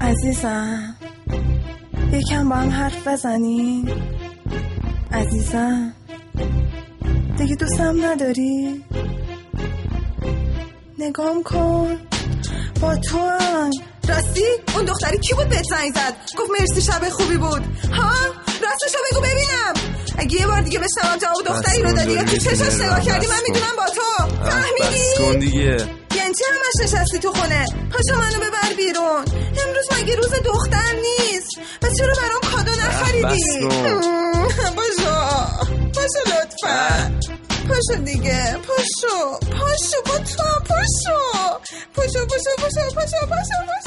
عزیزم یکم با هم حرف بزنیم. عزیزم دیگه دوستم نداری؟ نگام کن با تو هم. راستی اون دختری کی بود بهت زنگ زد گفت مرسی شب خوبی بود؟ ها راستشو بگو ببینم. اگه یه بار دیگه بشنوم جواب دختری رو دادی یا تو چشاش نگاه کردی من میدونم با تو. فهمیدی؟ بس کن دیگه. یعنی چی همش نشستی تو خونه؟ پاشو منو ببر بیرون. امروز مگه روز دختر نیست؟ پس چرا برام کادو نخریدی؟ پاشو لطفا. پاشو دیگه. پاشو با تو. پاشو.